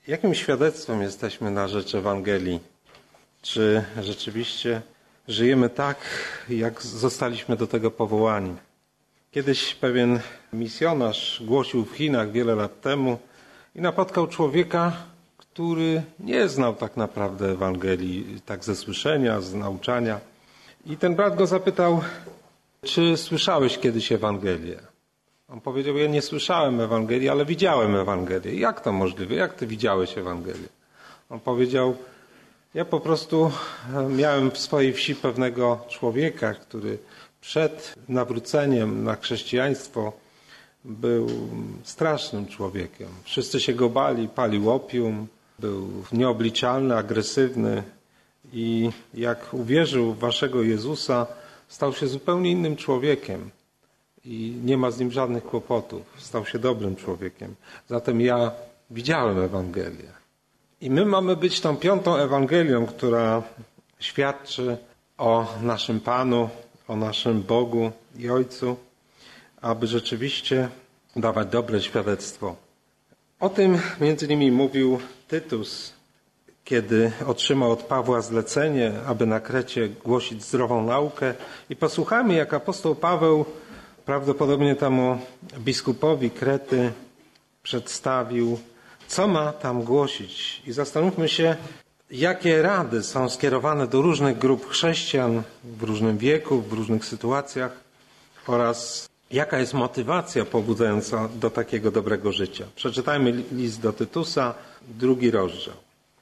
Jakim świadectwem jesteśmy na rzecz Ewangelii? Czy rzeczywiście żyjemy tak, jak zostaliśmy do tego powołani? Kiedyś pewien misjonarz głosił w Chinach wiele lat temu i napotkał człowieka, który nie znał tak naprawdę Ewangelii, tak ze słyszenia, z nauczania. I ten brat go zapytał, czy słyszałeś kiedyś Ewangelię? On powiedział, ja nie słyszałem Ewangelii, ale widziałem Ewangelię. Jak to możliwe? Jak ty widziałeś Ewangelię? On powiedział, ja po prostu miałem w swojej wsi pewnego człowieka, który przed nawróceniem na chrześcijaństwo był strasznym człowiekiem. Wszyscy się go bali, palił opium, był nieobliczalny, agresywny i jak uwierzył w waszego Jezusa, stał się zupełnie innym człowiekiem i nie ma z nim żadnych kłopotów. Stał się dobrym człowiekiem. Zatem ja widziałem Ewangelię. I my mamy być tą piątą Ewangelią, która świadczy o naszym Panu, o naszym Bogu i Ojcu, aby rzeczywiście dawać dobre świadectwo. O tym między innymi mówił Tytus, kiedy otrzymał od Pawła zlecenie, aby na Krecie głosić zdrową naukę. I posłuchajmy, jak apostoł Paweł prawdopodobnie temu biskupowi Krety przedstawił, co ma tam głosić. I zastanówmy się, jakie rady są skierowane do różnych grup chrześcijan w różnym wieku, w różnych sytuacjach oraz jaka jest motywacja pobudzająca do takiego dobrego życia. Przeczytajmy list do Tytusa, 2 rozdział.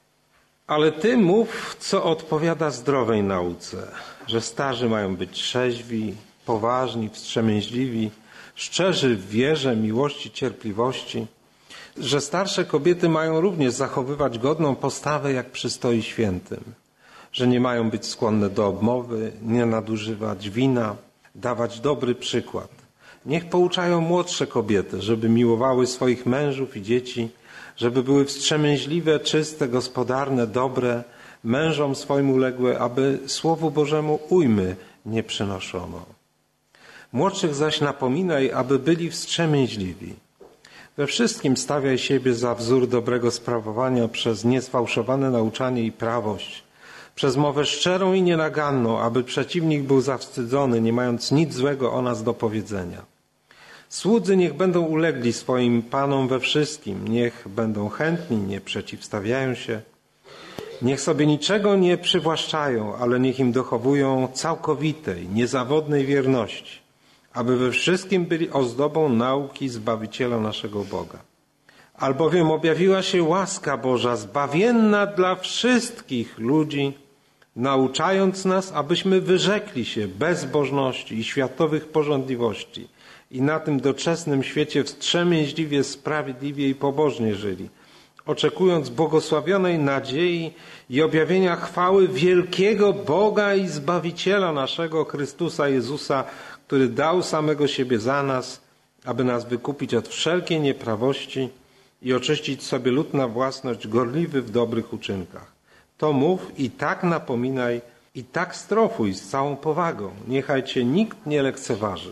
Ale ty mów, co odpowiada zdrowej nauce, że starzy mają być trzeźwi, poważni, wstrzemięźliwi, szczerzy w wierze, miłości, cierpliwości, że starsze kobiety mają również zachowywać godną postawę, jak przystoi świętym, że nie mają być skłonne do obmowy, nie nadużywać wina, dawać dobry przykład. Niech pouczają młodsze kobiety, żeby miłowały swoich mężów i dzieci, żeby były wstrzemięźliwe, czyste, gospodarne, dobre, mężom swoim uległe, aby Słowu Bożemu ujmy nie przynoszono. Młodszych zaś napominaj, aby byli wstrzemięźliwi. We wszystkim stawiaj siebie za wzór dobrego sprawowania przez niesfałszowane nauczanie i prawość, przez mowę szczerą i nienaganną, aby przeciwnik był zawstydzony, nie mając nic złego o nas do powiedzenia. Słudzy niech będą ulegli swoim panom we wszystkim, niech będą chętni, nie przeciwstawiają się. Niech sobie niczego nie przywłaszczają, ale niech im dochowują całkowitej, niezawodnej wierności, aby we wszystkim byli ozdobą nauki Zbawiciela naszego Boga. Albowiem objawiła się łaska Boża zbawienna dla wszystkich ludzi, nauczając nas, abyśmy wyrzekli się bezbożności i światowych porządliwości i na tym doczesnym świecie wstrzemięźliwie, sprawiedliwie i pobożnie żyli, oczekując błogosławionej nadziei i objawienia chwały wielkiego Boga i Zbawiciela naszego Chrystusa Jezusa, który dał samego siebie za nas, aby nas wykupić od wszelkiej nieprawości i oczyścić sobie lud na własność, gorliwy w dobrych uczynkach. To mów i tak napominaj, i tak strofuj z całą powagą. Niechaj cię nikt nie lekceważy.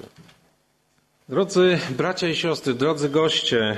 Drodzy bracia i siostry, drodzy goście,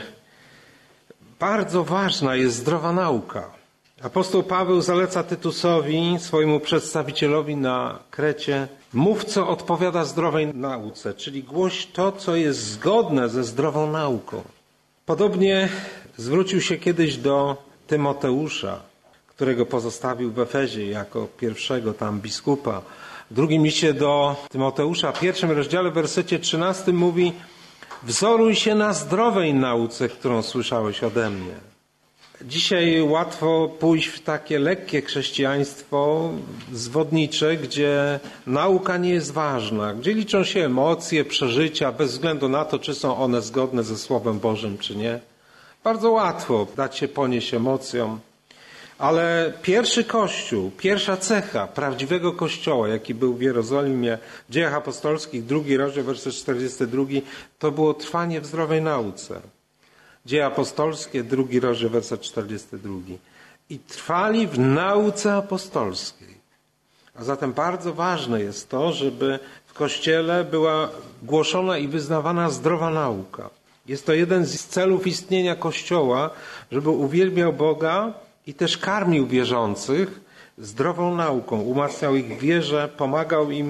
bardzo ważna jest zdrowa nauka. Apostoł Paweł zaleca Tytusowi, swojemu przedstawicielowi na Krecie, mów, co odpowiada zdrowej nauce, czyli głoś to, co jest zgodne ze zdrową nauką. Podobnie zwrócił się kiedyś do Tymoteusza, którego pozostawił w Efezie jako pierwszego tam biskupa. W drugim liście do Tymoteusza, 1 rozdziale, w wersecie 13 mówi: wzoruj się na zdrowej nauce, którą słyszałeś ode mnie. Dzisiaj łatwo pójść w takie lekkie chrześcijaństwo zwodnicze, gdzie nauka nie jest ważna, gdzie liczą się emocje, przeżycia, bez względu na to, czy są one zgodne ze Słowem Bożym, czy nie. Bardzo łatwo dać się ponieść emocjom. Ale pierwszy Kościół, pierwsza cecha prawdziwego Kościoła, jaki był w Jerozolimie, w Dziejach Apostolskich, 2 rozdział, werset 42, to było trwanie w zdrowej nauce. Dzieje Apostolskie, 2 rozdział, werset 42. I trwali w nauce apostolskiej. A zatem bardzo ważne jest to, żeby w Kościele była głoszona i wyznawana zdrowa nauka. Jest to jeden z celów istnienia Kościoła, żeby uwielbiał Boga i też karmił wierzących zdrową nauką, umacniał ich w wierze, pomagał im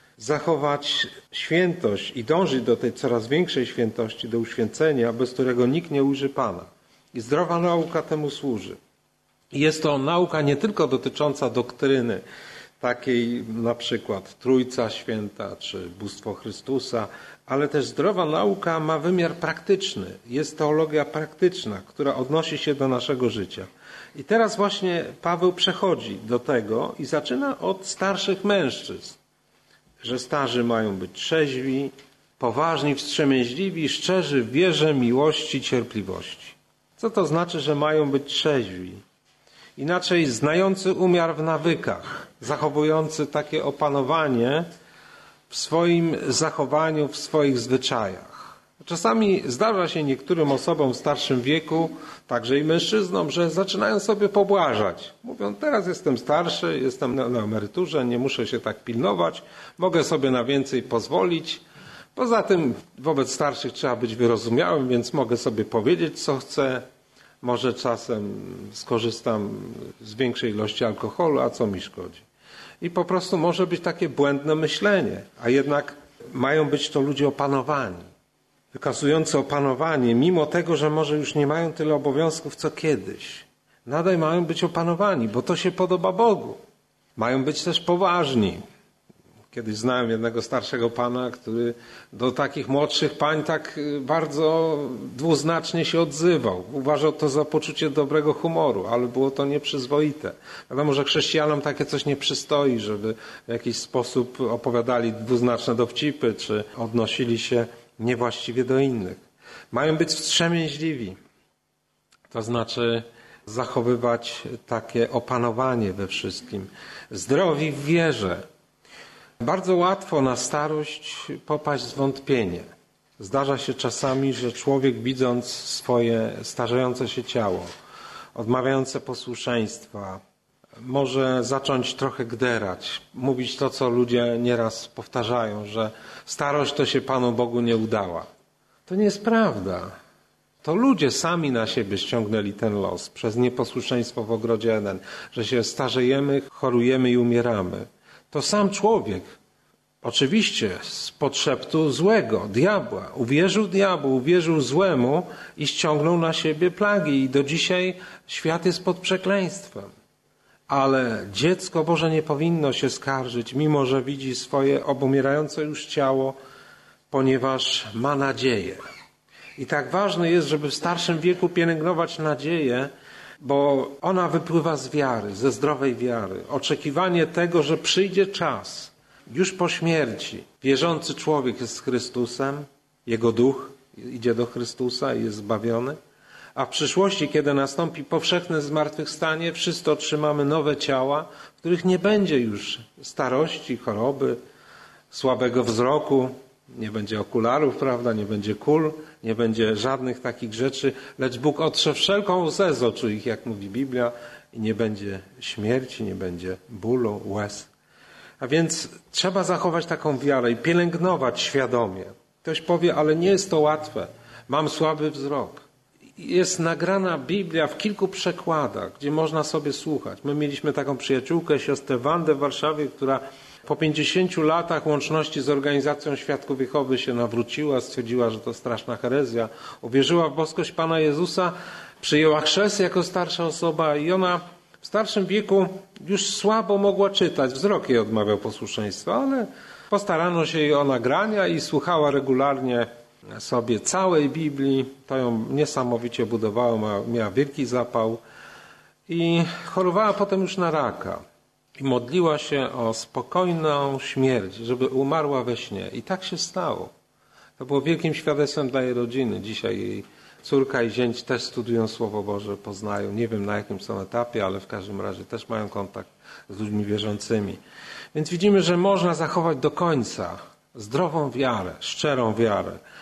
zachować świętość i dążyć do tej coraz większej świętości, do uświęcenia, bez którego nikt nie ujrzy Pana. I zdrowa nauka temu służy. I jest to nauka nie tylko dotycząca doktryny, takiej na przykład Trójca Święta czy Bóstwo Chrystusa, ale też zdrowa nauka ma wymiar praktyczny. Jest teologia praktyczna, która odnosi się do naszego życia. I teraz właśnie Paweł przechodzi do tego i zaczyna od starszych mężczyzn, że starzy mają być trzeźwi, poważni, wstrzemięźliwi, szczerzy w wierze, miłości, cierpliwości. Co to znaczy, że mają być trzeźwi? Inaczej znający umiar w nawykach, zachowujący takie opanowanie w swoim zachowaniu, w swoich zwyczajach. Czasami zdarza się niektórym osobom w starszym wieku, także i mężczyznom, że zaczynają sobie pobłażać. Mówią, teraz jestem starszy, jestem na emeryturze, nie muszę się tak pilnować, mogę sobie na więcej pozwolić. Poza tym wobec starszych trzeba być wyrozumiałym, więc mogę sobie powiedzieć, co chcę. Może czasem skorzystam z większej ilości alkoholu, a co mi szkodzi. I po prostu może być takie błędne myślenie, a jednak mają być to ludzie opanowani, wykazujący opanowanie, mimo tego, że może już nie mają tyle obowiązków, co kiedyś. Nadal mają być opanowani, bo to się podoba Bogu. Mają być też poważni. Kiedyś znałem jednego starszego pana, który do takich młodszych pań tak bardzo dwuznacznie się odzywał. Uważał to za poczucie dobrego humoru, ale było to nieprzyzwoite. Wiadomo, że chrześcijanom takie coś nie przystoi, żeby w jakiś sposób opowiadali dwuznaczne dowcipy, czy odnosili się niewłaściwie do innych. Mają być wstrzemięźliwi. To znaczy zachowywać takie opanowanie we wszystkim. Zdrowi w wierze. Bardzo łatwo na starość popaść w zwątpienie. Zdarza się czasami, że człowiek, widząc swoje starzejące się ciało, odmawiające posłuszeństwa, może zacząć trochę gderać, mówić to, co ludzie nieraz powtarzają, że starość to się Panu Bogu nie udała. To nie jest prawda. To ludzie sami na siebie ściągnęli ten los przez nieposłuszeństwo w ogrodzie Eden, że się starzejemy, chorujemy i umieramy. To sam człowiek, oczywiście z podszeptu złego, diabła, uwierzył diabłu, uwierzył złemu i ściągnął na siebie plagi. I do dzisiaj świat jest pod przekleństwem. Ale dziecko Boże nie powinno się skarżyć, mimo że widzi swoje obumierające już ciało, ponieważ ma nadzieję. I tak ważne jest, żeby w starszym wieku pielęgnować nadzieję, bo ona wypływa z wiary, ze zdrowej wiary. Oczekiwanie tego, że przyjdzie czas, już po śmierci. Wierzący człowiek jest z Chrystusem, jego duch idzie do Chrystusa i jest zbawiony. A w przyszłości, kiedy nastąpi powszechne zmartwychwstanie, wszyscy otrzymamy nowe ciała, w których nie będzie już starości, choroby, słabego wzroku, nie będzie okularów, prawda, nie będzie kul, nie będzie żadnych takich rzeczy, lecz Bóg otrze wszelką łzę z oczu ich, jak mówi Biblia, i nie będzie śmierci, nie będzie bólu, łez. A więc trzeba zachować taką wiarę i pielęgnować świadomie. Ktoś powie, ale nie jest to łatwe, mam słaby wzrok. Jest nagrana Biblia w kilku przekładach, gdzie można sobie słuchać. My mieliśmy taką przyjaciółkę, siostrę Wandę w Warszawie, która po 50 latach łączności z organizacją Świadków Jehowy się nawróciła, stwierdziła, że to straszna herezja. Uwierzyła w boskość Pana Jezusa, przyjęła chrzest jako starsza osoba i ona w starszym wieku już słabo mogła czytać. Wzrok jej odmawiał posłuszeństwa, ale postarano się jej o nagrania i słuchała regularnie sobie całej Biblii. To ją niesamowicie budowało, miała wielki zapał i chorowała potem już na raka. I modliła się o spokojną śmierć, żeby umarła we śnie. I tak się stało. To było wielkim świadectwem dla jej rodziny. Dzisiaj jej córka i zięć też studiują Słowo Boże, poznają. Nie wiem na jakim są etapie, ale w każdym razie też mają kontakt z ludźmi wierzącymi. Więc widzimy, że można zachować do końca zdrową wiarę, szczerą wiarę.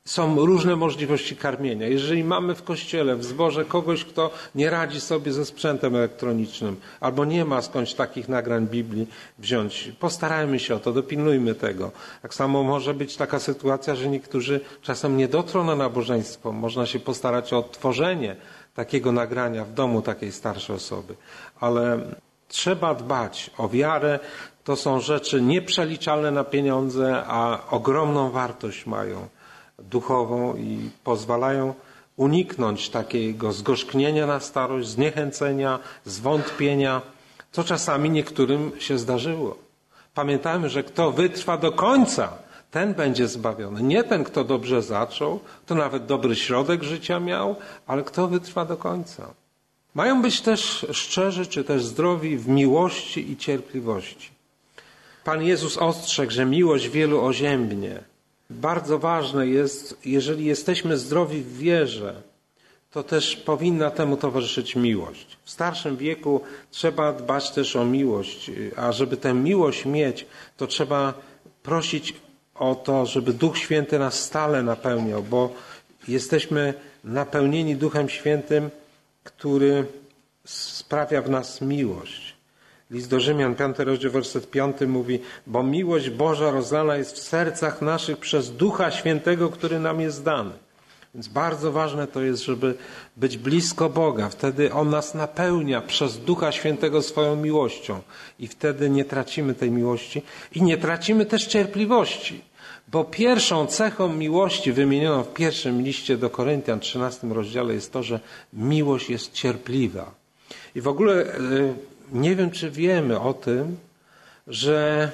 Są różne możliwości karmienia. Jeżeli mamy w kościele, w zborze kogoś, kto nie radzi sobie ze sprzętem elektronicznym albo nie ma skądś takich nagrań Biblii wziąć, postarajmy się o to, dopilnujmy tego. Tak samo może być taka sytuacja, że niektórzy czasem nie dotrą na nabożeństwo. Można się postarać o odtworzenie takiego nagrania w domu takiej starszej osoby. Ale trzeba dbać o wiarę. To są rzeczy nieprzeliczalne na pieniądze, a ogromną wartość mają duchową i pozwalają uniknąć takiego zgorzknienia na starość, zniechęcenia, zwątpienia, co czasami niektórym się zdarzyło. Pamiętajmy, że kto wytrwa do końca, ten będzie zbawiony. Nie ten, kto dobrze zaczął, kto nawet dobry środek życia miał, ale kto wytrwa do końca. Mają być też szczerzy, czy też zdrowi w miłości i cierpliwości. Pan Jezus ostrzegł, że miłość wielu oziębnie. Bardzo ważne jest, jeżeli jesteśmy zdrowi w wierze, to też powinna temu towarzyszyć miłość. W starszym wieku trzeba dbać też o miłość, a żeby tę miłość mieć, to trzeba prosić o to, żeby Duch Święty nas stale napełniał, bo jesteśmy napełnieni Duchem Świętym, który sprawia w nas miłość. List do Rzymian, 5 rozdział, werset 5 mówi: bo miłość Boża rozlana jest w sercach naszych przez Ducha Świętego, który nam jest dany. Więc bardzo ważne to jest, żeby być blisko Boga. Wtedy On nas napełnia przez Ducha Świętego swoją miłością. I wtedy nie tracimy tej miłości i nie tracimy też cierpliwości. Bo pierwszą cechą miłości wymienioną w pierwszym liście do Koryntian, 13 rozdziale, jest to, że miłość jest cierpliwa. I w ogóle nie wiem, czy wiemy o tym, że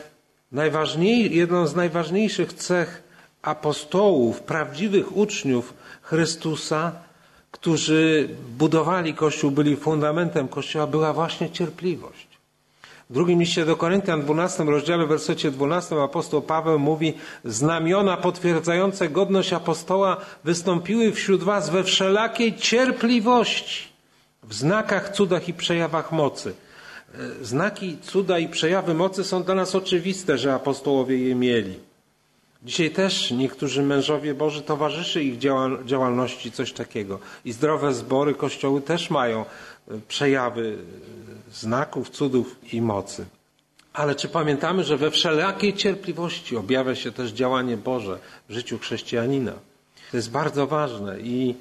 jedną z najważniejszych cech apostołów, prawdziwych uczniów Chrystusa, którzy budowali Kościół, byli fundamentem Kościoła, była właśnie cierpliwość. W drugim liście do Koryntian, 12 rozdziale, w wersecie 12 apostoł Paweł mówi: znamiona potwierdzające godność apostoła wystąpiły wśród was we wszelakiej cierpliwości, w znakach, cudach i przejawach mocy. Znaki, cuda i przejawy mocy są dla nas oczywiste, że apostołowie je mieli. Dzisiaj też niektórzy mężowie Boży, towarzyszy ich działalności coś takiego. I zdrowe zbory, kościoły też mają przejawy znaków, cudów i mocy. Ale czy pamiętamy, że we wszelakiej cierpliwości objawia się też działanie Boże w życiu chrześcijanina? To jest bardzo ważne i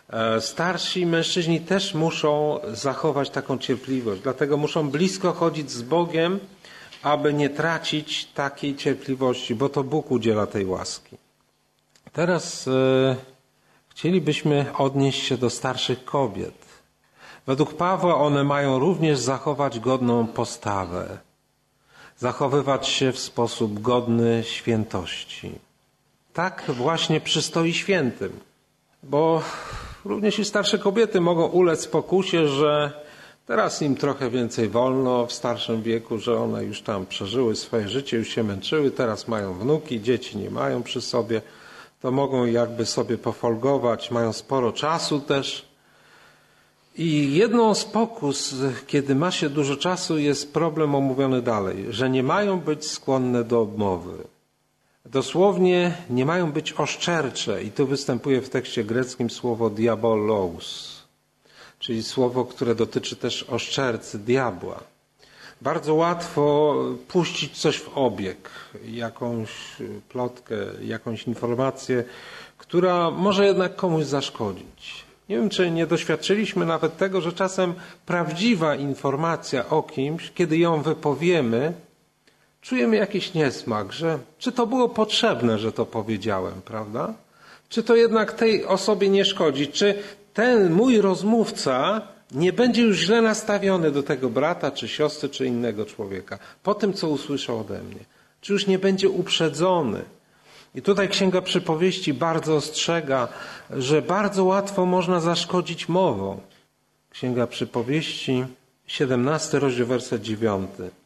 starsi mężczyźni też muszą zachować taką cierpliwość. Dlatego muszą blisko chodzić z Bogiem, aby nie tracić takiej cierpliwości, bo to Bóg udziela tej łaski. Teraz chcielibyśmy odnieść się do starszych kobiet. Według Pawła one mają również zachować godną postawę, zachowywać się w sposób godny świętości. Tak właśnie przystoi świętym, bo również i starsze kobiety mogą ulec pokusie, że teraz im trochę więcej wolno w starszym wieku, że one już tam przeżyły swoje życie, już się męczyły, teraz mają wnuki, dzieci nie mają przy sobie, to mogą jakby sobie pofolgować, mają sporo czasu też. I jedną z pokus, kiedy ma się dużo czasu, jest problem omówiony dalej, że nie mają być skłonne do obmowy. Dosłownie nie mają być oszczercze i tu występuje w tekście greckim słowo diabolos, czyli słowo, które dotyczy też oszczercy, diabła. Bardzo łatwo puścić coś w obieg, jakąś plotkę, jakąś informację, która może jednak komuś zaszkodzić. Nie wiem, czy nie doświadczyliśmy nawet tego, że czasem prawdziwa informacja o kimś, kiedy ją wypowiemy, czujemy jakiś niesmak, że czy to było potrzebne, że to powiedziałem, prawda? Czy to jednak tej osobie nie szkodzi? Czy ten mój rozmówca nie będzie już źle nastawiony do tego brata, czy siostry, czy innego człowieka, po tym, co usłyszał ode mnie? Czy już nie będzie uprzedzony? I tutaj Księga Przypowieści bardzo ostrzega, że bardzo łatwo można zaszkodzić mową. Księga Przypowieści, 17 rozdział, werset 9.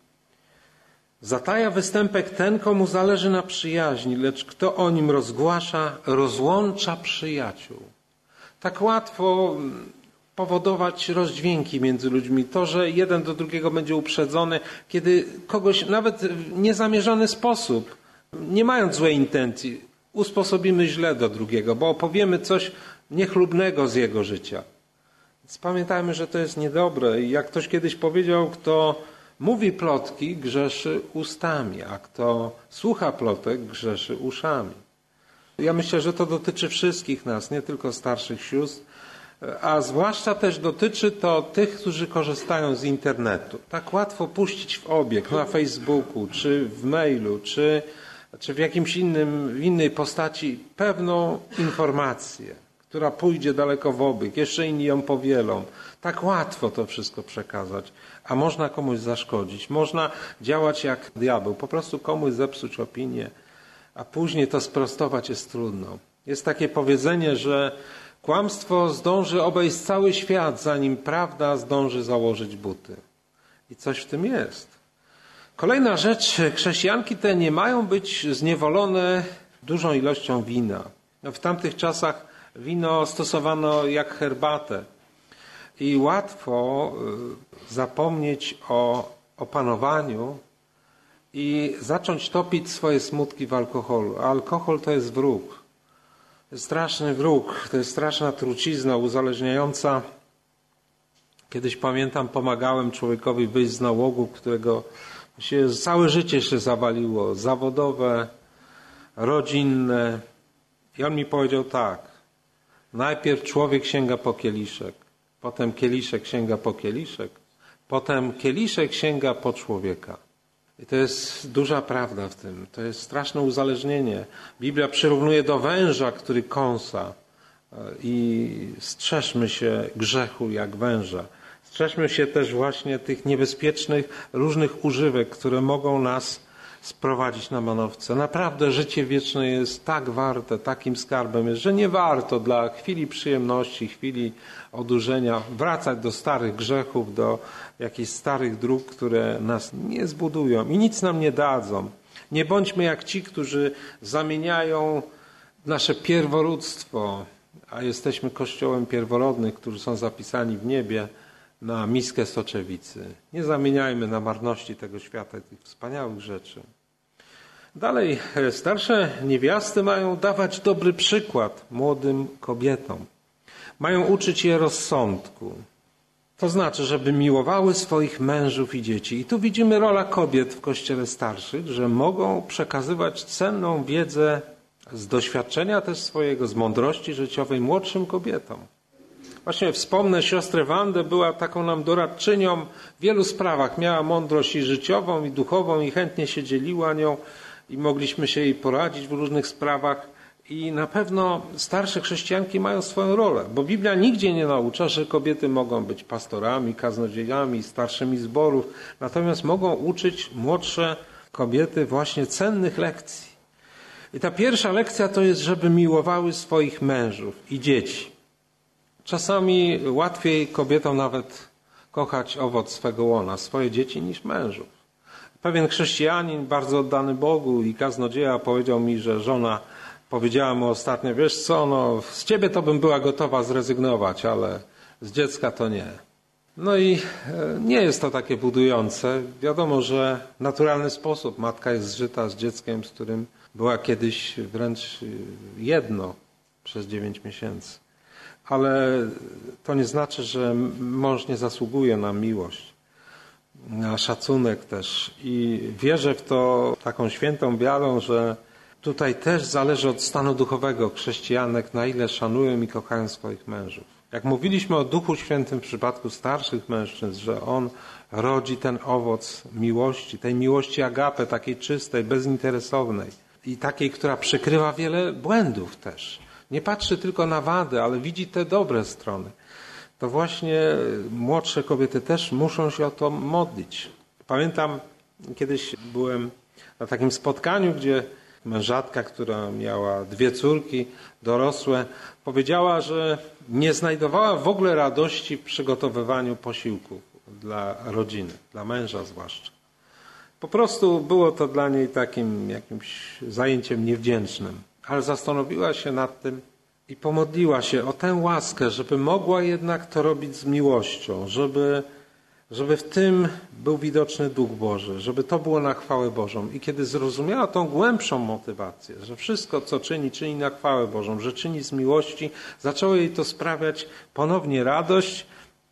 Zataja występek ten, komu zależy na przyjaźni, lecz kto o nim rozgłasza, rozłącza przyjaciół. Tak łatwo powodować rozdźwięki między ludźmi. To, że jeden do drugiego będzie uprzedzony, kiedy kogoś nawet w niezamierzony sposób, nie mając złej intencji, usposobimy źle do drugiego, bo opowiemy coś niechlubnego z jego życia. Więc pamiętajmy, że to jest niedobre. I jak ktoś kiedyś powiedział, kto mówi plotki, grzeszy ustami, a kto słucha plotek, grzeszy uszami. Ja myślę, że to dotyczy wszystkich nas, nie tylko starszych sióstr, a zwłaszcza też dotyczy to tych, którzy korzystają z internetu. Tak łatwo puścić w obieg na Facebooku, czy w mailu, czy w jakimś innej postaci pewną informację, która pójdzie daleko w obieg, jeszcze inni ją powielą. Tak łatwo to wszystko przekazać, a można komuś zaszkodzić. Można działać jak diabeł, po prostu komuś zepsuć opinię, a później to sprostować jest trudno. Jest takie powiedzenie, że kłamstwo zdąży obejść cały świat, zanim prawda zdąży założyć buty. I coś w tym jest. Kolejna rzecz, chrześcijanki te nie mają być zniewolone dużą ilością wina. W tamtych czasach wino stosowano jak herbatę i łatwo zapomnieć o opanowaniu i zacząć topić swoje smutki w alkoholu. A alkohol to jest wróg. To jest straszny wróg, to jest straszna trucizna uzależniająca. Kiedyś pamiętam, pomagałem człowiekowi wyjść z nałogu, którego całe życie się zawaliło, zawodowe, rodzinne. I on mi powiedział tak, najpierw człowiek sięga po kieliszek, potem kieliszek sięga po kieliszek, potem kieliszek sięga po człowieka. I to jest duża prawda w tym. To jest straszne uzależnienie. Biblia przyrównuje do węża, który kąsa. I strzeżmy się grzechu jak węża. Strzeżmy się też właśnie tych niebezpiecznych różnych używek, które mogą nas sprowadzić na manowce. Naprawdę życie wieczne jest tak warte, takim skarbem jest, że nie warto dla chwili przyjemności, chwili odurzenia wracać do starych grzechów, do jakichś starych dróg, które nas nie zbudują i nic nam nie dadzą. Nie bądźmy jak ci, którzy zamieniają nasze pierworództwo, a jesteśmy kościołem pierworodnych, którzy są zapisani w niebie, na miskę soczewicy. Nie zamieniajmy na marności tego świata tych wspaniałych rzeczy. Dalej, starsze niewiasty mają dawać dobry przykład młodym kobietom. Mają uczyć je rozsądku. To znaczy, żeby miłowały swoich mężów i dzieci. I tu widzimy rolę kobiet w kościele starszych, że mogą przekazywać cenną wiedzę z doświadczenia też swojego, z mądrości życiowej młodszym kobietom. Właśnie wspomnę, siostrę Wandę, była taką nam doradczynią w wielu sprawach. Miała mądrość i życiową, i duchową, i chętnie się dzieliła nią i mogliśmy się jej poradzić w różnych sprawach. I na pewno starsze chrześcijanki mają swoją rolę, bo Biblia nigdzie nie naucza, że kobiety mogą być pastorami, kaznodziejami, starszymi zborów, natomiast mogą uczyć młodsze kobiety właśnie cennych lekcji. I ta pierwsza lekcja to jest, żeby miłowały swoich mężów i dzieci. Czasami łatwiej kobietom nawet kochać owoc swego łona, swoje dzieci, niż mężów. Pewien chrześcijanin, bardzo oddany Bogu i kaznodzieja powiedział mi, że żona powiedziała mu ostatnio, wiesz co, no z ciebie to bym była gotowa zrezygnować, ale z dziecka to nie. No i nie jest to takie budujące. Wiadomo, że w naturalny sposób matka jest zżyta z dzieckiem, z którym była kiedyś wręcz jedno przez 9 miesięcy. Ale to nie znaczy, że mąż nie zasługuje na miłość, na szacunek też. I wierzę w to taką świętą wiarą, że tutaj też zależy od stanu duchowego chrześcijanek, na ile szanują i kochają swoich mężów. Jak mówiliśmy o Duchu Świętym w przypadku starszych mężczyzn, że On rodzi ten owoc miłości, tej miłości agape, takiej czystej, bezinteresownej i takiej, która przykrywa wiele błędów też. Nie patrzy tylko na wady, ale widzi te dobre strony. To właśnie młodsze kobiety też muszą się o to modlić. Pamiętam, kiedyś byłem na takim spotkaniu, gdzie mężatka, która miała 2 córki dorosłe, powiedziała, że nie znajdowała w ogóle radości w przygotowywaniu posiłków dla rodziny, dla męża zwłaszcza. Po prostu było to dla niej takim jakimś zajęciem niewdzięcznym. Ale zastanowiła się nad tym i pomodliła się o tę łaskę, żeby mogła jednak to robić z miłością, żeby żeby w tym był widoczny Duch Boży, żeby to było na chwałę Bożą. I kiedy zrozumiała tą głębszą motywację, że wszystko, co czyni na chwałę Bożą, że czyni z miłości, zaczęło jej to sprawiać ponownie radość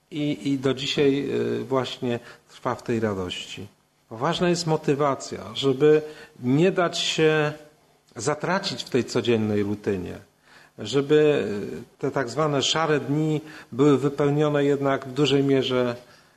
i do dzisiaj właśnie trwa w tej radości. Ważna jest motywacja, żeby nie dać się zatracić w tej codziennej rutynie, żeby te tak zwane szare dni były wypełnione jednak w dużej mierze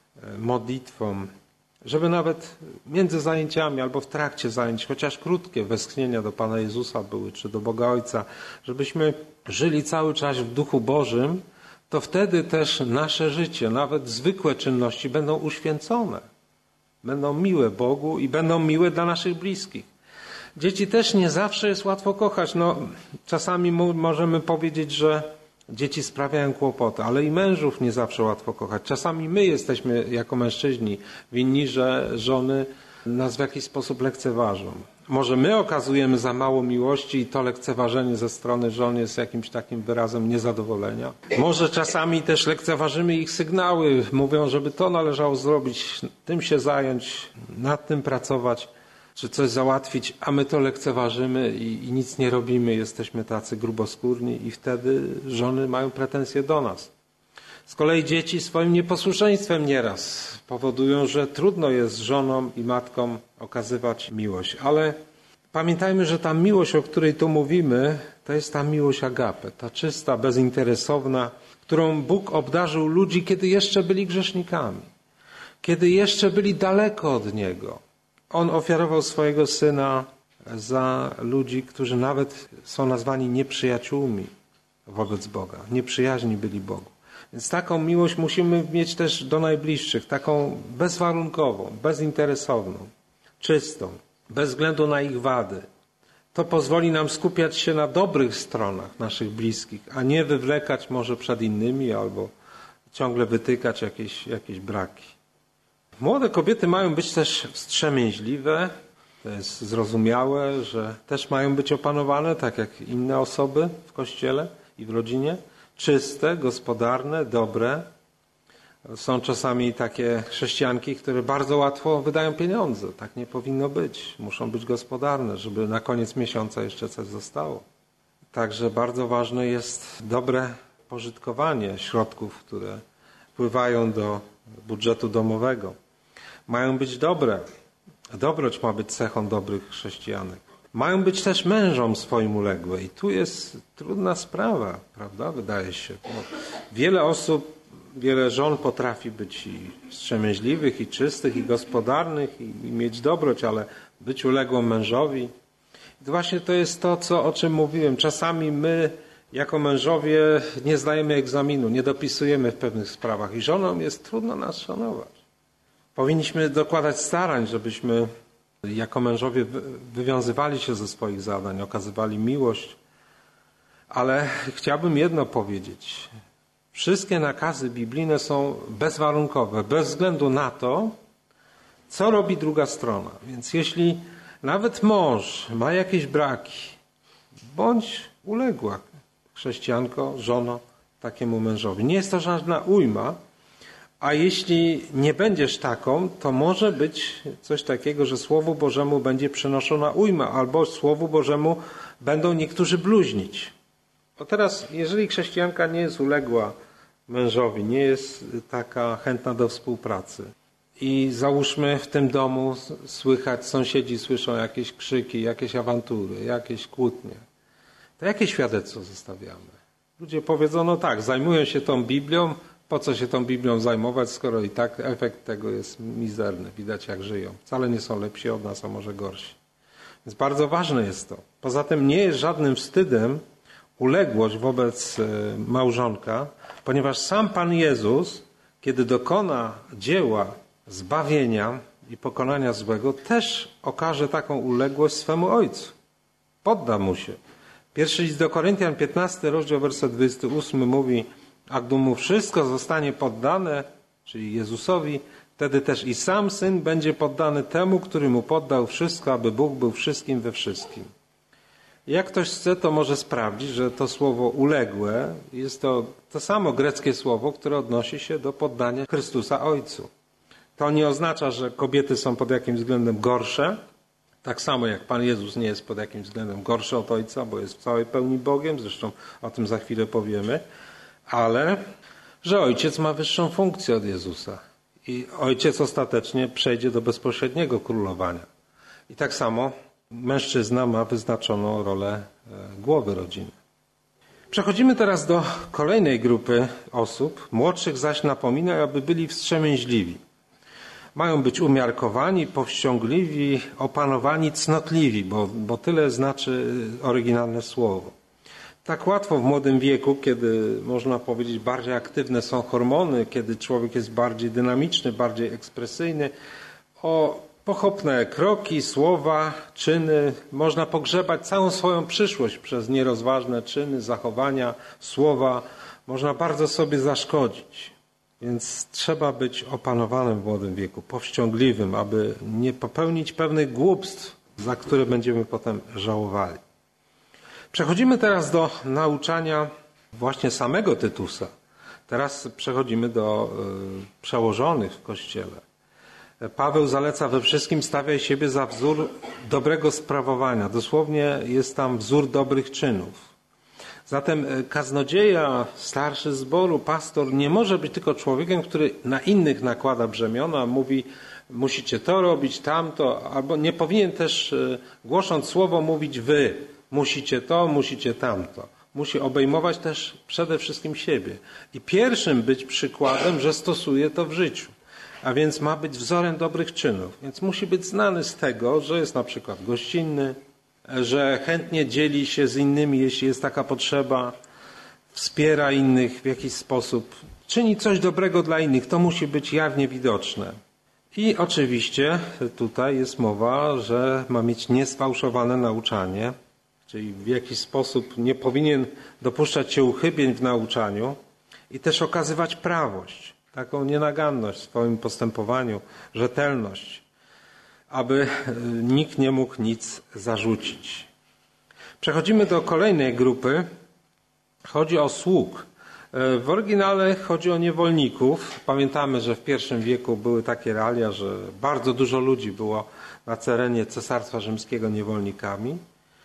modlitwą, żeby nawet między zajęciami albo w trakcie zajęć, chociaż krótkie westchnienia do Pana Jezusa były, czy do Boga Ojca, żebyśmy żyli cały czas w Duchu Bożym, to wtedy też nasze życie, nawet zwykłe czynności będą uświęcone, będą miłe Bogu i będą miłe dla naszych bliskich. Dzieci też nie zawsze jest łatwo kochać. Czasami możemy powiedzieć, że dzieci sprawiają kłopoty, ale i mężów nie zawsze łatwo kochać. Czasami my jesteśmy jako mężczyźni winni, że żony nas w jakiś sposób lekceważą. Może my okazujemy za mało miłości i to lekceważenie ze strony żon jest jakimś takim wyrazem niezadowolenia. Może czasami też lekceważymy ich sygnały. Mówią, żeby to należało zrobić, tym się zająć, nad tym pracować, czy coś załatwić, a my to lekceważymy i nic nie robimy. Jesteśmy tacy gruboskórni i wtedy żony mają pretensje do nas. Z kolei dzieci swoim nieposłuszeństwem nieraz powodują, że trudno jest żonom i matkom okazywać miłość. Ale pamiętajmy, że ta miłość, o której tu mówimy, to jest ta miłość agape, ta czysta, bezinteresowna, którą Bóg obdarzył ludzi, kiedy jeszcze byli grzesznikami, kiedy jeszcze byli daleko od Niego. On ofiarował swojego Syna za ludzi, którzy nawet są nazwani nieprzyjaciółmi wobec Boga. Nieprzyjaźni byli Bogu. Więc taką miłość musimy mieć też do najbliższych, taką bezwarunkową, bezinteresowną, czystą, bez względu na ich wady. To pozwoli nam skupiać się na dobrych stronach naszych bliskich, a nie wywlekać może przed innymi albo ciągle wytykać jakieś braki. Młode kobiety mają być też wstrzemięźliwe, to jest zrozumiałe, że też mają być opanowane, tak jak inne osoby w kościele i w rodzinie. Czyste, gospodarne, dobre. Są czasami takie chrześcijanki, które bardzo łatwo wydają pieniądze. Tak nie powinno być. Muszą być gospodarne, żeby na koniec miesiąca jeszcze coś zostało. Także bardzo ważne jest dobre pożytkowanie środków, które wpływają do budżetu domowego. Mają być dobre. Dobroć ma być cechą dobrych chrześcijanek. Mają być też mężom swoim uległe. I tu jest trudna sprawa, prawda? Wydaje się. Wiele osób, wiele żon potrafi być i wstrzemięźliwych, i czystych, i gospodarnych, i mieć dobroć, ale być uległą mężowi. I właśnie to jest to, o czym mówiłem. Czasami my, jako mężowie, nie zdajemy egzaminu, nie dopisujemy w pewnych sprawach. I żonom jest trudno nas szanować. Powinniśmy dokładać starań, żebyśmy jako mężowie wywiązywali się ze swoich zadań, okazywali miłość. Ale chciałbym jedno powiedzieć. Wszystkie nakazy biblijne są bezwarunkowe, bez względu na to, co robi druga strona. Więc jeśli nawet mąż ma jakieś braki, bądź uległa chrześcijanko, żono takiemu mężowi. Nie jest to żadna ujma, a jeśli nie będziesz taką, to może być coś takiego, że Słowu Bożemu będzie przenoszona ujma, albo Słowu Bożemu będą niektórzy bluźnić. Bo teraz, jeżeli chrześcijanka nie jest uległa mężowi, nie jest taka chętna do współpracy i załóżmy w tym domu słychać, sąsiedzi słyszą jakieś krzyki, jakieś awantury, jakieś kłótnie, to jakie świadectwo zostawiamy? Ludzie powiedzą, no tak, zajmują się tą Biblią, po co się tą Biblią zajmować, skoro i tak efekt tego jest mizerny. Widać, jak żyją. Wcale nie są lepsi od nas, a może gorsi. Więc bardzo ważne jest to. Poza tym nie jest żadnym wstydem uległość wobec małżonka, ponieważ sam Pan Jezus, kiedy dokona dzieła zbawienia i pokonania złego, też okaże taką uległość swemu Ojcu. Podda mu się. Pierwszy list do Koryntian, 15 rozdział, werset 28 mówi: a gdy mu wszystko zostanie poddane, czyli Jezusowi, wtedy też i sam Syn będzie poddany temu, który mu poddał wszystko, aby Bóg był wszystkim we wszystkim. Jak ktoś chce, to może sprawdzić, że to słowo uległe jest to samo greckie słowo, które odnosi się do poddania Chrystusa Ojcu. To nie oznacza, że kobiety są pod jakimś względem gorsze, tak samo jak Pan Jezus nie jest pod jakimś względem gorszy od Ojca, bo jest w całej pełni Bogiem, zresztą o tym za chwilę powiemy, ale że Ojciec ma wyższą funkcję od Jezusa i Ojciec ostatecznie przejdzie do bezpośredniego królowania. I tak samo mężczyzna ma wyznaczoną rolę głowy rodziny. Przechodzimy teraz do kolejnej grupy osób, młodszych zaś napominaj, aby byli wstrzemięźliwi. Mają być umiarkowani, powściągliwi, opanowani, cnotliwi, bo tyle znaczy oryginalne słowo. Tak łatwo w młodym wieku, kiedy można powiedzieć bardziej aktywne są hormony, kiedy człowiek jest bardziej dynamiczny, bardziej ekspresyjny, o pochopne kroki, słowa, czyny, można pogrzebać całą swoją przyszłość przez nierozważne czyny, zachowania, słowa. Można bardzo sobie zaszkodzić. Więc trzeba być opanowanym w młodym wieku, powściągliwym, aby nie popełnić pewnych głupstw, za które będziemy potem żałowali. Przechodzimy teraz do nauczania właśnie samego Tytusa. Teraz przechodzimy do przełożonych w Kościele. Paweł zaleca we wszystkim stawiaj siebie za wzór dobrego sprawowania. Dosłownie jest tam wzór dobrych czynów. Zatem kaznodzieja, starszy zboru, pastor nie może być tylko człowiekiem, który na innych nakłada brzemiona, mówi musicie to robić, tamto, albo nie powinien też głosząc słowo mówić wy, musicie to, musicie tamto. Musi obejmować też przede wszystkim siebie i pierwszym być przykładem, że stosuje to w życiu. A więc ma być wzorem dobrych czynów. Więc musi być znany z tego, że jest na przykład gościnny, że chętnie dzieli się z innymi, jeśli jest taka potrzeba, wspiera innych w jakiś sposób, czyni coś dobrego dla innych. To musi być jawnie widoczne. I oczywiście tutaj jest mowa, że ma mieć niesfałszowane nauczanie, czyli w jakiś sposób nie powinien dopuszczać się uchybień w nauczaniu i też okazywać prawość, taką nienaganność w swoim postępowaniu, rzetelność, aby nikt nie mógł nic zarzucić. Przechodzimy do kolejnej grupy. Chodzi o sług. W oryginale chodzi o niewolników. Pamiętamy, że w I wieku były takie realia, że bardzo dużo ludzi było na terenie Cesarstwa Rzymskiego niewolnikami.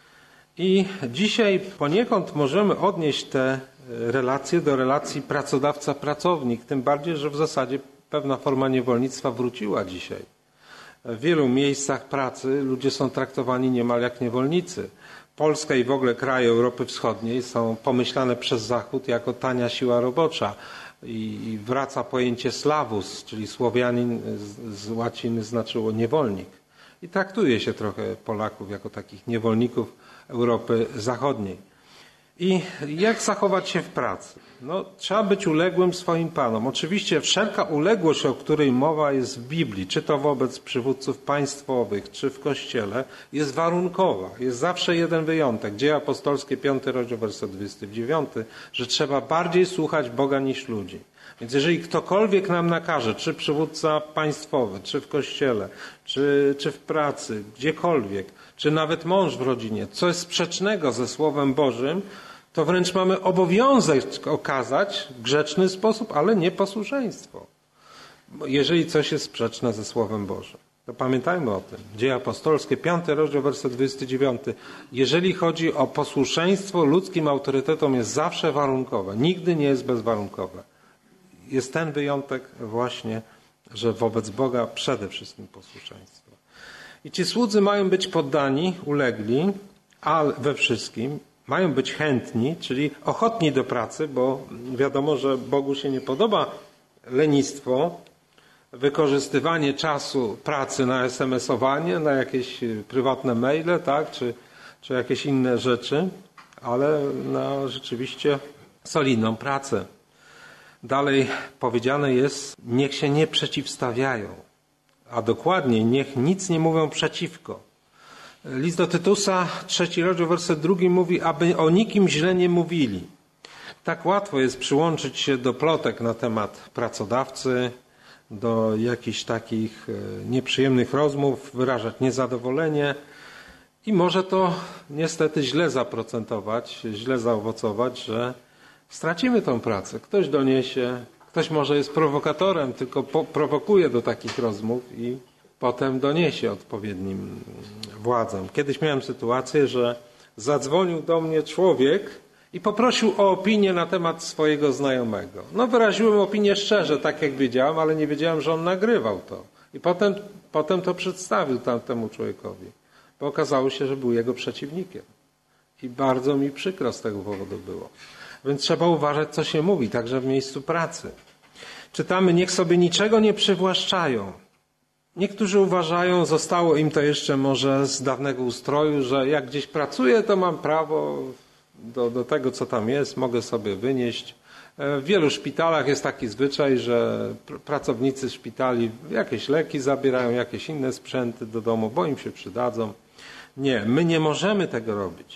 I dzisiaj poniekąd możemy odnieść te relacje do relacji pracodawca-pracownik, tym bardziej, że w zasadzie pewna forma niewolnictwa wróciła dzisiaj. W wielu miejscach pracy ludzie są traktowani niemal jak niewolnicy. Polska i w ogóle kraje Europy Wschodniej są pomyślane przez Zachód jako tania siła robocza i wraca pojęcie slawus, czyli Słowianin z łaciny znaczyło niewolnik. I traktuje się trochę Polaków jako takich niewolników Europy Zachodniej. I jak zachować się w pracy? No, trzeba być uległym swoim panom. Oczywiście wszelka uległość, o której mowa jest w Biblii, czy to wobec przywódców państwowych, czy w Kościele, jest warunkowa. Jest zawsze jeden wyjątek. Dzieje apostolskie, 5 rozdział, werset 29, że trzeba bardziej słuchać Boga niż ludzi. Więc jeżeli ktokolwiek nam nakaże, czy przywódca państwowy, czy w Kościele, czy w pracy, gdziekolwiek, czy nawet mąż w rodzinie, coś sprzecznego ze Słowem Bożym, to wręcz mamy obowiązek okazać w grzeczny sposób, ale nie posłuszeństwo. Jeżeli coś jest sprzeczne ze Słowem Bożym. To pamiętajmy o tym. Dzieje apostolskie, 5 rozdział, werset 29. Jeżeli chodzi o posłuszeństwo ludzkim autorytetom, jest zawsze warunkowe. Nigdy nie jest bezwarunkowe. Jest ten wyjątek właśnie, że wobec Boga przede wszystkim posłuszeństwo. I ci słudzy mają być poddani, ulegli, ale we wszystkim mają być chętni, czyli ochotni do pracy, bo wiadomo, że Bogu się nie podoba lenistwo, wykorzystywanie czasu pracy na SMS-owanie, na jakieś prywatne maile, tak, czy jakieś inne rzeczy, ale na rzeczywiście solidną pracę. Dalej powiedziane jest, niech się nie przeciwstawiają, a dokładniej, niech nic nie mówią przeciwko. List do Tytusa, 3 rozdział, werset 2 mówi, aby o nikim źle nie mówili. Tak łatwo jest przyłączyć się do plotek na temat pracodawcy, do jakichś takich nieprzyjemnych rozmów, wyrażać niezadowolenie i może to niestety źle zaprocentować, źle zaowocować, że stracimy tą pracę. Ktoś doniesie, Ktoś może jest prowokatorem, tylko prowokuje do takich rozmów i potem doniesie odpowiednim władzom. Kiedyś miałem sytuację, że zadzwonił do mnie człowiek i poprosił o opinię na temat swojego znajomego. No wyraziłem opinię szczerze, tak jak wiedziałem, ale nie wiedziałem, że on nagrywał to. I potem to przedstawił tamtemu człowiekowi, bo okazało się, że był jego przeciwnikiem. I bardzo mi przykro z tego powodu było. Więc trzeba uważać, co się mówi, także w miejscu pracy. Czytamy, niech sobie niczego nie przywłaszczają. Niektórzy uważają, zostało im to jeszcze może z dawnego ustroju, że jak gdzieś pracuję, to mam prawo do tego, co tam jest, mogę sobie wynieść. W wielu szpitalach jest taki zwyczaj, że pracownicy szpitali jakieś leki zabierają, jakieś inne sprzęty do domu, bo im się przydadzą. Nie, my nie możemy tego robić.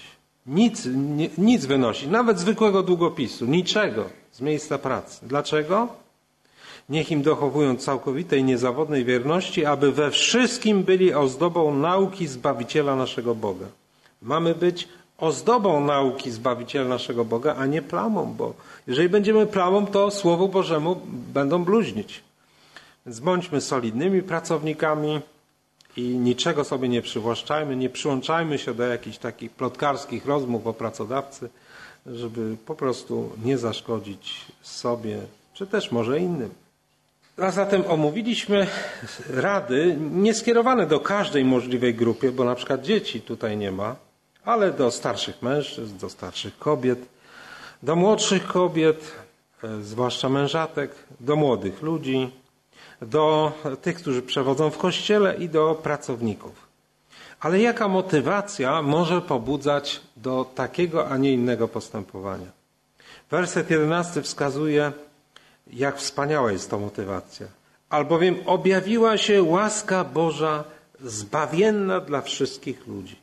Nic wynosić, nawet zwykłego długopisu, niczego z miejsca pracy. Dlaczego? Niech im dochowują całkowitej, niezawodnej wierności, aby we wszystkim byli ozdobą nauki Zbawiciela naszego Boga. Mamy być ozdobą nauki Zbawiciela naszego Boga, a nie plamą, bo jeżeli będziemy plamą, to Słowu Bożemu będą bluźnić. Więc bądźmy solidnymi pracownikami i niczego sobie nie przywłaszczajmy, nie przyłączajmy się do jakichś takich plotkarskich rozmów o pracodawcy, żeby po prostu nie zaszkodzić sobie, czy też może innym. A zatem omówiliśmy rady nieskierowane do każdej możliwej grupie, bo na przykład dzieci tutaj nie ma, ale do starszych mężczyzn, do starszych kobiet, do młodszych kobiet, zwłaszcza mężatek, do młodych ludzi, do tych, którzy przewodzą w kościele i do pracowników. Ale jaka motywacja może pobudzać do takiego, a nie innego postępowania? Werset 11 wskazuje, jak wspaniała jest to motywacja. Albowiem objawiła się łaska Boża zbawienna dla wszystkich ludzi.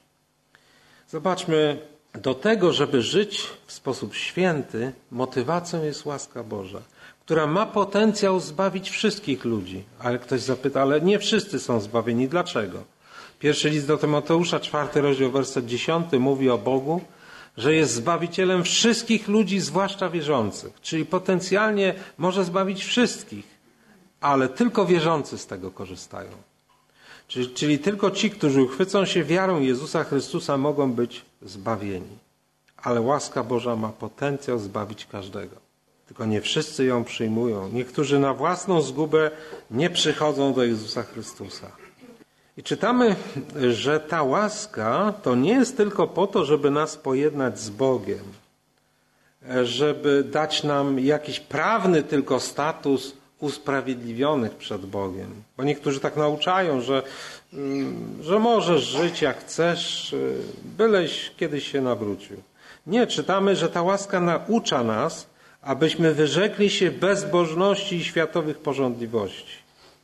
Zobaczmy, do tego, żeby żyć w sposób święty, motywacją jest łaska Boża, która ma potencjał zbawić wszystkich ludzi. Ale ktoś zapyta, ale nie wszyscy są zbawieni. Dlaczego? Pierwszy list do Tymoteusza, 4 rozdział, werset 10 mówi o Bogu, że jest Zbawicielem wszystkich ludzi, zwłaszcza wierzących. Czyli potencjalnie może zbawić wszystkich, ale tylko wierzący z tego korzystają. Czyli tylko ci, którzy uchwycą się wiarą Jezusa Chrystusa, mogą być zbawieni. Ale łaska Boża ma potencjał zbawić każdego. Tylko nie wszyscy ją przyjmują. Niektórzy na własną zgubę nie przychodzą do Jezusa Chrystusa. I czytamy, że ta łaska to nie jest tylko po to, żeby nas pojednać z Bogiem, żeby dać nam jakiś prawny tylko status usprawiedliwionych przed Bogiem. Bo niektórzy tak nauczają, że możesz żyć jak chcesz, byleś kiedyś się nawrócił. Nie, czytamy, że ta łaska naucza nas, abyśmy wyrzekli się bezbożności i światowych pożądliwości.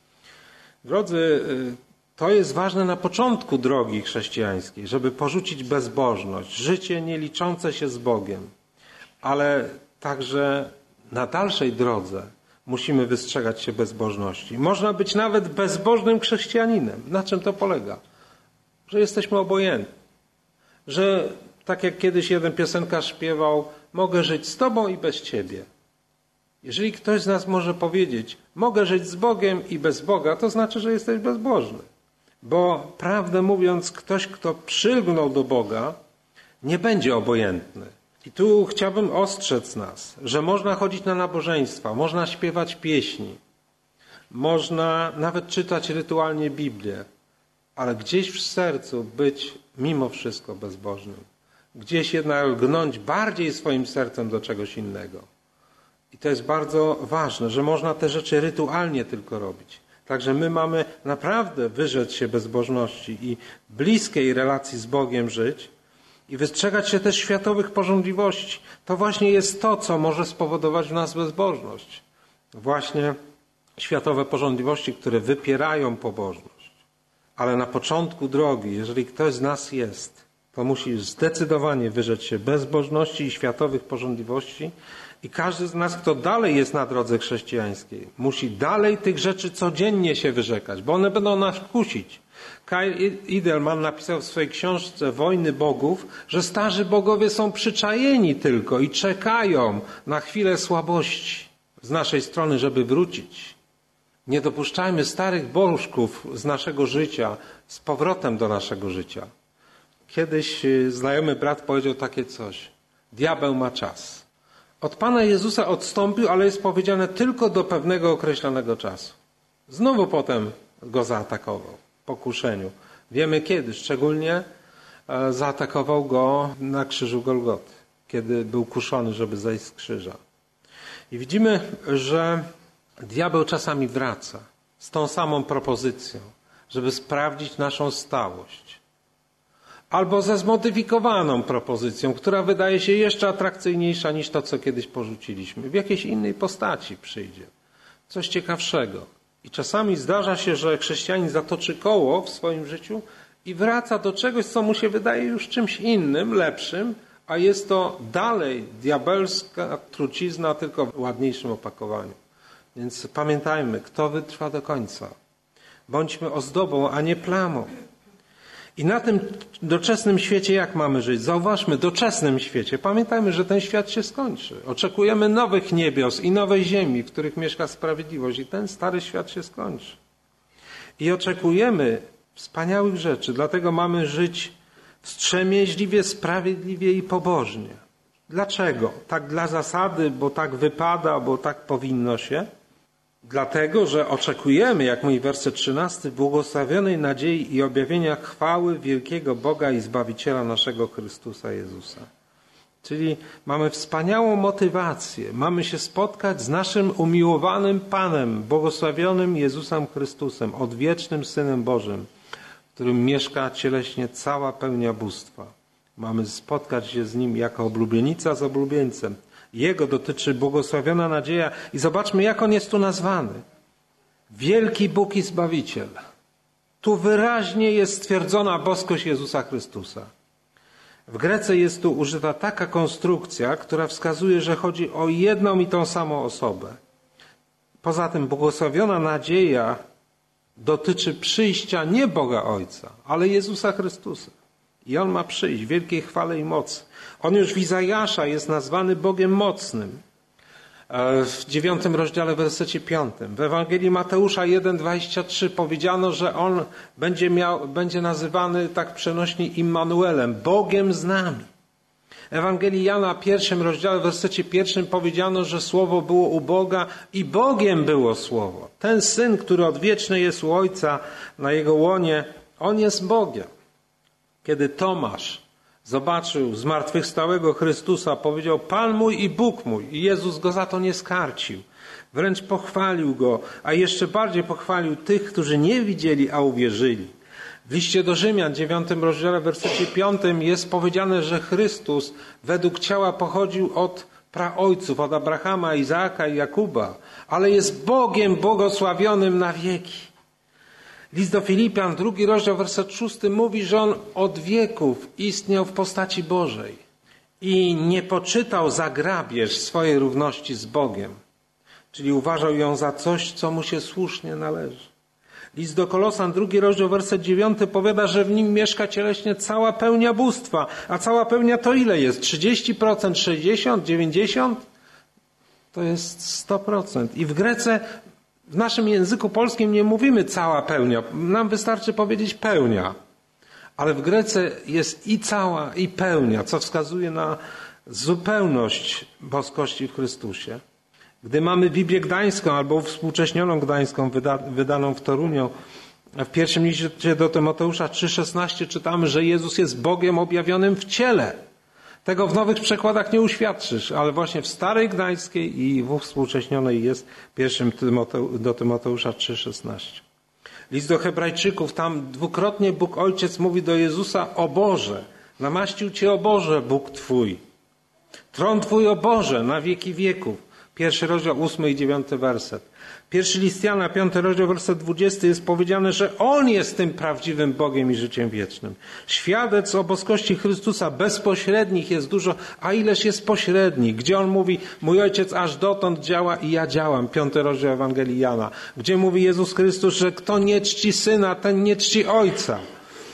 Drodzy, to jest ważne na początku drogi chrześcijańskiej, żeby porzucić bezbożność, życie nie liczące się z Bogiem. Ale także na dalszej drodze musimy wystrzegać się bezbożności. Można być nawet bezbożnym chrześcijaninem. Na czym to polega? Że jesteśmy obojętni. Że tak jak kiedyś jeden piosenkarz śpiewał, mogę żyć z Tobą i bez Ciebie. Jeżeli ktoś z nas może powiedzieć, mogę żyć z Bogiem i bez Boga, to znaczy, że jesteś bezbożny. Bo prawdę mówiąc, ktoś, kto przylgnął do Boga, nie będzie obojętny. I tu chciałbym ostrzec nas, że można chodzić na nabożeństwa, można śpiewać pieśni, można nawet czytać rytualnie Biblię, ale gdzieś w sercu być mimo wszystko bezbożnym. Gdzieś jednak gnąć bardziej swoim sercem do czegoś innego. I to jest bardzo ważne, że można te rzeczy rytualnie tylko robić. Także my mamy naprawdę wyrzec się bezbożności i bliskiej relacji z Bogiem żyć i wystrzegać się też światowych pożądliwości. To właśnie jest to, co może spowodować w nas bezbożność. Właśnie światowe pożądliwości, które wypierają pobożność. Ale na początku drogi, jeżeli ktoś z nas jest, to musi zdecydowanie wyrzec się bezbożności i światowych pożądliwości. I każdy z nas, kto dalej jest na drodze chrześcijańskiej, musi dalej tych rzeczy codziennie się wyrzekać, bo one będą nas kusić. Kyle Idleman napisał w swojej książce Wojny Bogów, że starzy bogowie są przyczajeni tylko i czekają na chwilę słabości. z naszej strony, żeby wrócić. Nie dopuszczajmy starych bożków z naszego życia z powrotem do naszego życia. Kiedyś znajomy brat powiedział takie coś. Diabeł ma czas. Od Pana Jezusa odstąpił, ale jest powiedziane tylko do pewnego określonego czasu. Znowu potem go zaatakował w pokuszeniu. Wiemy kiedy, szczególnie zaatakował go na krzyżu Golgoty, kiedy był kuszony, żeby zejść z krzyża. I widzimy, że diabeł czasami wraca z tą samą propozycją, żeby sprawdzić naszą stałość. Albo ze zmodyfikowaną propozycją, która wydaje się jeszcze atrakcyjniejsza niż to, co kiedyś porzuciliśmy. W jakiejś innej postaci przyjdzie. Coś ciekawszego. I czasami zdarza się, że chrześcijanin zatoczy koło w swoim życiu i wraca do czegoś, co mu się wydaje już czymś innym, lepszym, a jest to dalej diabelska trucizna, tylko w ładniejszym opakowaniu. Więc pamiętajmy, kto wytrwa do końca. Bądźmy ozdobą, a nie plamą. I na tym doczesnym świecie jak mamy żyć? Zauważmy, doczesnym świecie. Pamiętajmy, że ten świat się skończy. Oczekujemy nowych niebios i nowej ziemi, w których mieszka sprawiedliwość. I ten stary świat się skończy. I oczekujemy wspaniałych rzeczy. Dlatego mamy żyć wstrzemięźliwie, sprawiedliwie i pobożnie. Dlaczego? Tak dla zasady, bo tak wypada, bo tak powinno się? Dlatego, że oczekujemy, jak mówi werset 13, błogosławionej nadziei i objawienia chwały wielkiego Boga i Zbawiciela naszego Chrystusa Jezusa. Czyli mamy wspaniałą motywację. Mamy się spotkać z naszym umiłowanym Panem, błogosławionym Jezusem Chrystusem, odwiecznym Synem Bożym, w którym mieszka cieleśnie cała pełnia bóstwa. Mamy spotkać się z Nim jako oblubienica z oblubieńcem. Jego dotyczy błogosławiona nadzieja i zobaczmy, jak On jest tu nazwany. Wielki Bóg i Zbawiciel. Tu wyraźnie jest stwierdzona boskość Jezusa Chrystusa. W Grece jest tu użyta taka konstrukcja, która wskazuje, że chodzi o jedną i tą samą osobę. Poza tym błogosławiona nadzieja dotyczy przyjścia nie Boga Ojca, ale Jezusa Chrystusa. I On ma przyjść w wielkiej chwale i mocy. On już w Izajasza jest nazwany Bogiem mocnym. W 9 rozdziale, w wersecie 5. W Ewangelii Mateusza 1,23 powiedziano, że On będzie nazywany tak przenośnie Immanuelem, Bogiem z nami. W Ewangelii Jana w 1 rozdziale, w wersecie 1 powiedziano, że Słowo było u Boga i Bogiem było Słowo. Ten Syn, który odwieczny jest u Ojca na Jego łonie, On jest Bogiem. Kiedy Tomasz zobaczył zmartwychwstałego Chrystusa, powiedział: Pan mój i Bóg mój. I Jezus go za to nie skarcił. Wręcz pochwalił go, a jeszcze bardziej pochwalił tych, którzy nie widzieli, a uwierzyli. W liście do Rzymian, 9 rozdziale, w wersecie 5 jest powiedziane, że Chrystus według ciała pochodził od praojców, od Abrahama, Izaaka i Jakuba, ale jest Bogiem błogosławionym na wieki. List do Filipian, 2 rozdział, werset 6 mówi, że On od wieków istniał w postaci Bożej i nie poczytał za grabież swojej równości z Bogiem, czyli uważał ją za coś, co mu się słusznie należy. List do Kolosan, 2 rozdział, werset 9 powiada, że w nim mieszka cieleśnie cała pełnia bóstwa. A cała pełnia to ile jest? 30%, 60%, 90%? To jest 100%. I w Grece, w naszym języku polskim nie mówimy cała pełnia. Nam wystarczy powiedzieć pełnia. Ale w Grece jest i cała, i pełnia, co wskazuje na zupełność boskości w Chrystusie. Gdy mamy Biblię Gdańską albo współcześnioną Gdańską wydaną w Toruniu, w pierwszym liście do Tymoteusza 3,16 czytamy, że Jezus jest Bogiem objawionym w ciele. Tego w nowych przekładach nie uświadczysz, ale właśnie w starej Gdańskiej i w współcześnionej jest pierwszym do Tymoteusza 3,16. List do Hebrajczyków, tam dwukrotnie Bóg Ojciec mówi do Jezusa: o Boże, namaścił Cię o Boże, Bóg Twój. Tron Twój o Boże, na wieki wieków. 1 rozdział, 8 i 9 werset. 1 list Jana, 5 rozdział, werset 20 jest powiedziane, że On jest tym prawdziwym Bogiem i życiem wiecznym. Świadectw o boskości Chrystusa bezpośrednich jest dużo, a ileż jest pośrednich. Gdzie On mówi: mój Ojciec aż dotąd działa i ja działam. 5 rozdział Ewangelii Jana. Gdzie mówi Jezus Chrystus, że kto nie czci Syna, ten nie czci Ojca.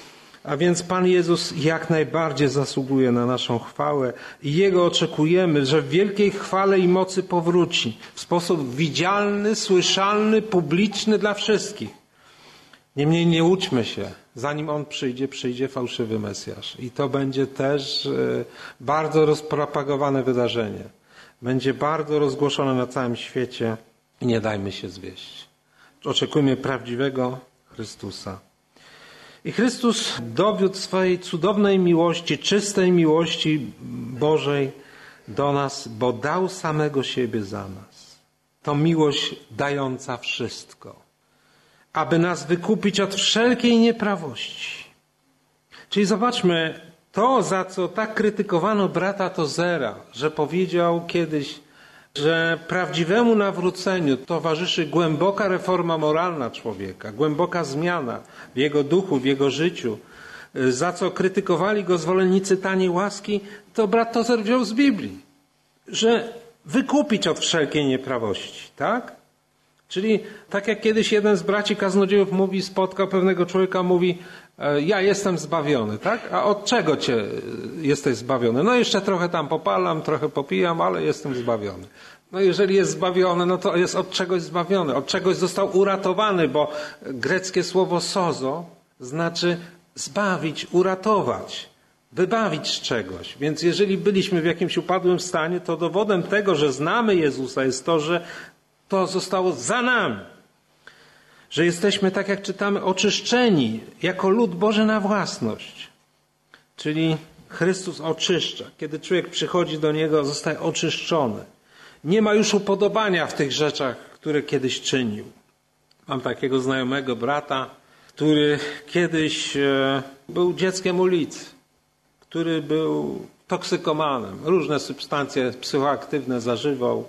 A więc Pan Jezus jak najbardziej zasługuje na naszą chwałę i Jego oczekujemy, że w wielkiej chwale i mocy powróci w sposób widzialny, słyszalny, publiczny dla wszystkich. Niemniej nie łudźmy się, zanim On przyjdzie fałszywy Mesjasz. I to będzie też bardzo rozpropagowane wydarzenie. Będzie bardzo rozgłoszone na całym świecie i nie dajmy się zwieść. Oczekujmy prawdziwego Chrystusa. I Chrystus dowiódł swojej cudownej miłości, czystej miłości Bożej do nas, bo dał samego siebie za nas. To miłość dająca wszystko, aby nas wykupić od wszelkiej nieprawości. Czyli zobaczmy, to za co tak krytykowano brata Tozera, że powiedział kiedyś, że prawdziwemu nawróceniu towarzyszy głęboka reforma moralna człowieka, głęboka zmiana w jego duchu, w jego życiu, za co krytykowali go zwolennicy taniej łaski, to brat Tozer wziął z Biblii, że wykupić od wszelkiej nieprawości, tak? Czyli tak jak kiedyś jeden z braci kaznodziejów spotkał pewnego człowieka, mówi, ja jestem zbawiony, tak? A od czego jesteś zbawiony? No jeszcze trochę tam popalam, trochę popijam, ale jestem zbawiony. No jeżeli jest zbawiony, no to jest od czegoś zbawiony, od czegoś został uratowany, bo greckie słowo sozo znaczy zbawić, uratować, wybawić z czegoś. Więc jeżeli byliśmy w jakimś upadłym stanie, to dowodem tego, że znamy Jezusa jest to, że to zostało za nami. Że jesteśmy, tak jak czytamy, oczyszczeni jako lud Boży na własność. Czyli Chrystus oczyszcza. Kiedy człowiek przychodzi do Niego, zostaje oczyszczony. Nie ma już upodobania w tych rzeczach, które kiedyś czynił. Mam takiego znajomego brata, który kiedyś był dzieckiem ulicy, który był toksykomanem. Różne substancje psychoaktywne zażywał.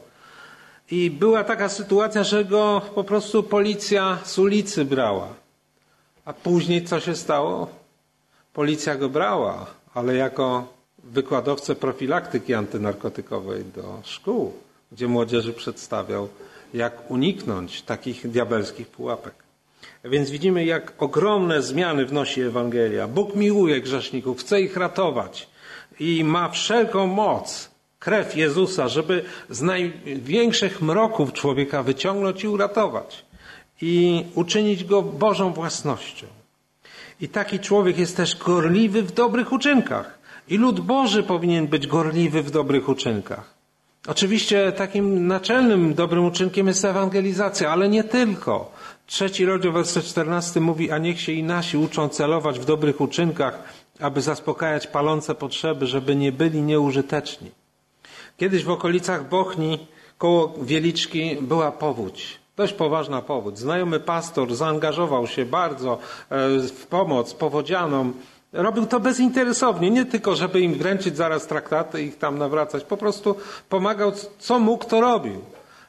I była taka sytuacja, że go po prostu policja z ulicy brała. A później co się stało? Policja go brała, ale jako wykładowcę profilaktyki antynarkotykowej do szkół, gdzie młodzieży przedstawiał, jak uniknąć takich diabelskich pułapek. Więc widzimy, jak ogromne zmiany wnosi Ewangelia. Bóg miłuje grzeszników, chce ich ratować i ma wszelką moc, krew Jezusa, żeby z największych mroków człowieka wyciągnąć i uratować i uczynić go Bożą własnością. I taki człowiek jest też gorliwy w dobrych uczynkach. I lud Boży powinien być gorliwy w dobrych uczynkach. Oczywiście takim naczelnym dobrym uczynkiem jest ewangelizacja, ale nie tylko. 3 rozdział, werset 14 mówi, a niech się i nasi uczą celować w dobrych uczynkach, aby zaspokajać palące potrzeby, żeby nie byli nieużyteczni. Kiedyś w okolicach Bochni, koło Wieliczki, była powódź. Dość poważna powódź. Znajomy pastor zaangażował się bardzo w pomoc powodzianom. Robił to bezinteresownie, nie tylko żeby im wręczyć zaraz traktaty i ich tam nawracać. Po prostu pomagał, co mógł, to robił.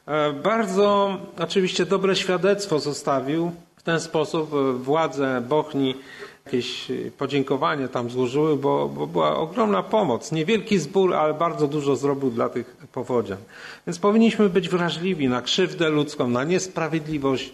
Bardzo oczywiście dobre świadectwo zostawił. W ten sposób władze Bochni jakieś podziękowanie tam złożyły, bo była ogromna pomoc. Niewielki zbór, ale bardzo dużo zrobił dla tych powodzian. Więc powinniśmy być wrażliwi na krzywdę ludzką, na niesprawiedliwość,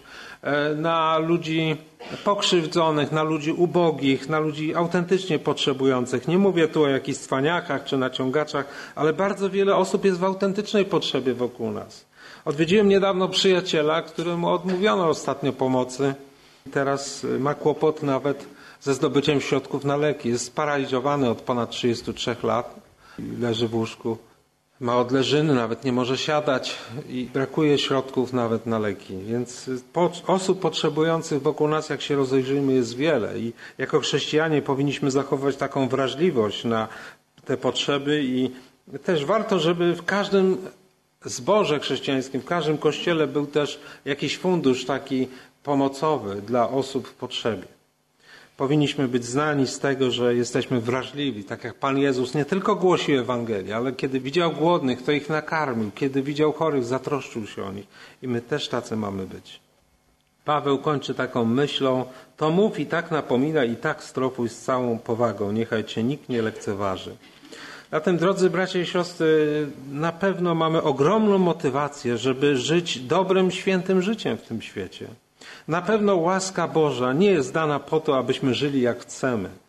na ludzi pokrzywdzonych, na ludzi ubogich, na ludzi autentycznie potrzebujących. Nie mówię tu o jakichś cwaniakach czy naciągaczach, ale bardzo wiele osób jest w autentycznej potrzebie wokół nas. Odwiedziłem niedawno przyjaciela, któremu odmówiono ostatnio pomocy. Teraz ma kłopot nawet ze zdobyciem środków na leki. Jest sparaliżowany od ponad 33 lat. Leży w łóżku. Ma odleżyny, nawet nie może siadać i brakuje środków nawet na leki. Więc osób potrzebujących wokół nas, jak się rozejrzymy, jest wiele. I jako chrześcijanie powinniśmy zachować taką wrażliwość na te potrzeby i też warto, żeby w każdym zborze chrześcijańskim, w każdym kościele był też jakiś fundusz taki pomocowy dla osób w potrzebie. Powinniśmy być znani z tego, że jesteśmy wrażliwi, tak jak Pan Jezus nie tylko głosił Ewangelię, ale kiedy widział głodnych, to ich nakarmił, kiedy widział chorych, zatroszczył się o nich. I my też tacy mamy być. Paweł kończy taką myślą, to mów i tak napominaj i tak strofuj z całą powagą, niechaj cię nikt nie lekceważy. Zatem, drodzy bracia i siostry, na pewno mamy ogromną motywację, żeby żyć dobrym, świętym życiem w tym świecie. Na pewno łaska Boża nie jest dana po to, abyśmy żyli jak chcemy,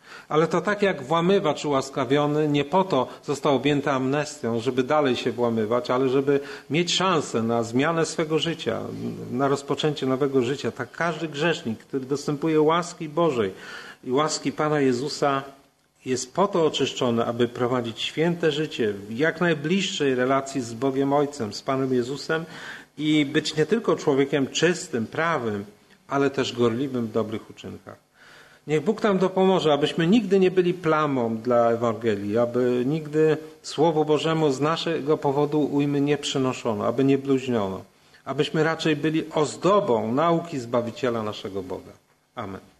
Ale to tak jak włamywacz ułaskawiony, nie po to został objęty amnestią, żeby dalej się włamywać, ale żeby mieć szansę na zmianę swego życia, na rozpoczęcie nowego życia. Tak każdy grzesznik, który dostępuje łaski Bożej i łaski Pana Jezusa, jest po to oczyszczony, aby prowadzić święte życie w jak najbliższej relacji z Bogiem Ojcem, z Panem Jezusem i być nie tylko człowiekiem czystym, prawym, ale też gorliwym w dobrych uczynkach. Niech Bóg nam dopomoże, abyśmy nigdy nie byli plamą dla Ewangelii, aby nigdy Słowu Bożemu z naszego powodu ujmy nie przynoszono, aby nie bluźniono, abyśmy raczej byli ozdobą nauki Zbawiciela naszego Boga. Amen.